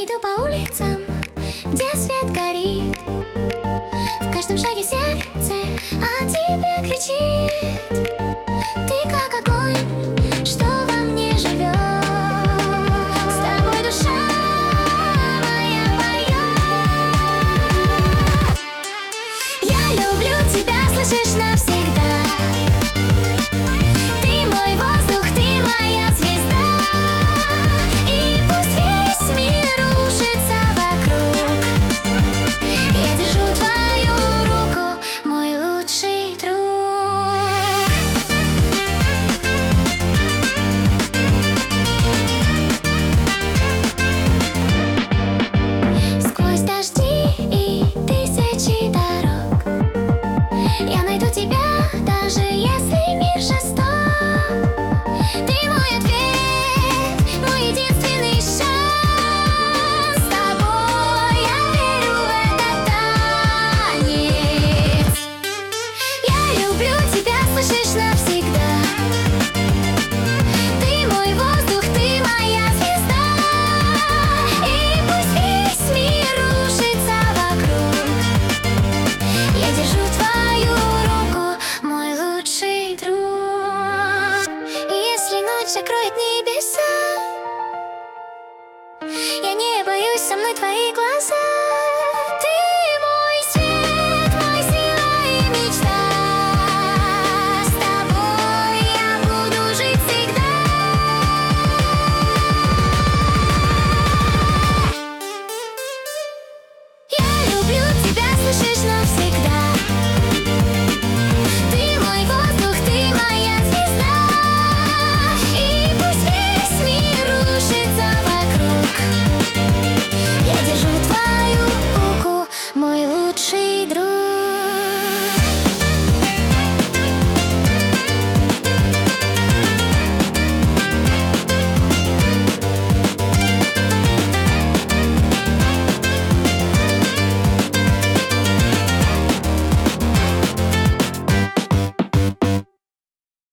иду по улицам, где свет горит. В каждом шаге сердце о тебе кричит. Ты как огонь, что во мне живет. С тобой душа моя поет. Я люблю тебя, слышишь, навсегда. Ты мой воздух, ты моя звезда. И пусть весь мир рушится вокруг, я держу твою руку, мой лучший друг. Сквозь дожди и тысячи дорог я найду тебя, даже если мир жесток. Ты мой ответ, мой единственный шанс. С тобой я верю в этот танец. Я люблю тебя, слышишь, навсегда. Ты мой воздух, ты моя звезда. И пусть весь мир рушится вокруг, я держу твою руку, мой лучший друг. И если ночь закроет небеса, я не боюсь, со мной твои глаза.